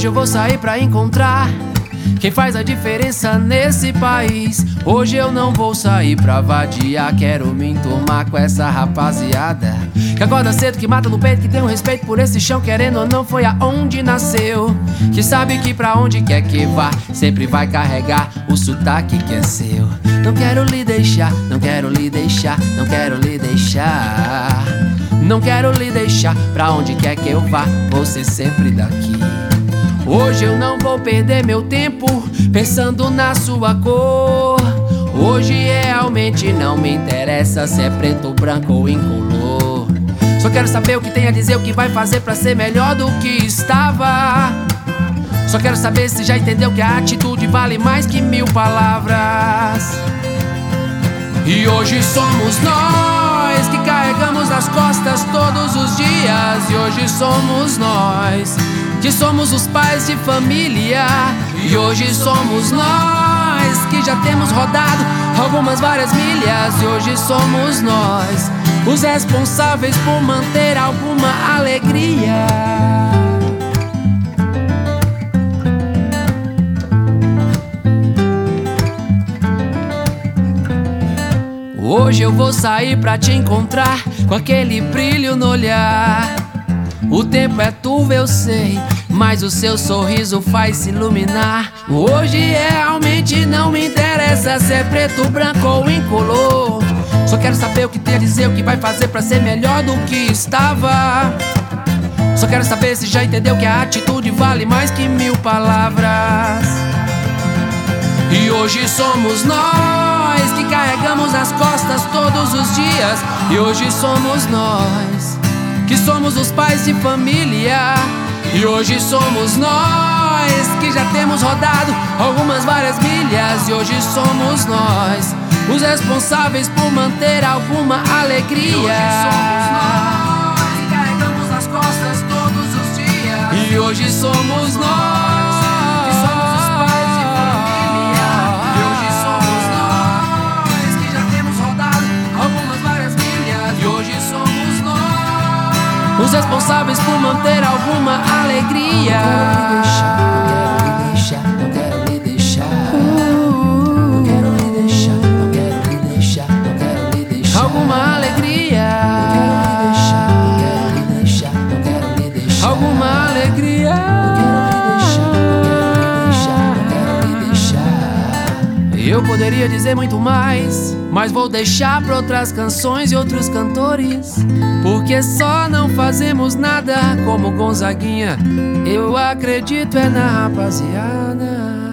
Hoje eu vou sair pra encontrar quem faz a diferença nesse país. Hoje eu não vou sair pra vadiar, quero me enturmar com essa rapaziada que acorda cedo, que mata no peito, que tem um respeito por esse chão, querendo ou não foi aonde nasceu, que sabe que pra onde quer que vá sempre vai carregar o sotaque que é seu. Não quero lhe deixar, não quero lhe deixar, não quero lhe deixar, não quero lhe deixar, pra onde quer que eu vá, vou ser sempre daqui. Hoje eu não vou perder meu tempo pensando na sua cor. Hoje realmente não me interessa se é preto, branco ou incolor. Só quero saber o que tem a dizer, o que vai fazer pra ser melhor do que estava. Só quero saber se já entendeu que a atitude vale mais que 1000 palavras. E hoje somos nós que carregamos nas costas todos os dias. E hoje somos nós que somos os pais de família. E hoje somos nós que já temos rodado várias milhas. E hoje somos nós os responsáveis por manter alguma alegria. Hoje eu vou sair pra te encontrar com aquele brilho no olhar. O tempo é turvo, eu sei, mas o seu sorriso faz se iluminar. Hoje realmente não me interessa se é preto, branco ou incolor. Só quero saber o que tem a dizer, o que vai fazer pra ser melhor do que estava. Só quero saber se já entendeu que a atitude vale mais que 1000 palavras. E hoje somos nós que carregamos nas costas todos os dias. E hoje somos nós que somos os pais de família. E hoje somos nós que já temos rodado várias milhas. E hoje somos nós os responsáveis por manter alguma alegria. E hoje somos nós que carregamos nas costas todos os dias. E hoje somos nós que somos os pais de família. E hoje somos nós que já temos rodado várias milhas. E hoje somos nós os responsáveis por manter alguma alegria. Não quero lhe deixar, não quero lhe deixar, não quero lhe deixar, não quero lhe deixar alguma alegria. Não quero lhe deixar, não quero lhe deixar alguma alegria. Não quero lhe deixar. Eu poderia dizer muito mais, mas vou deixar pra outras canções e outros cantores, porque só não fazemos nada como Gonzaguinha. Eu acredito é na rapaziada.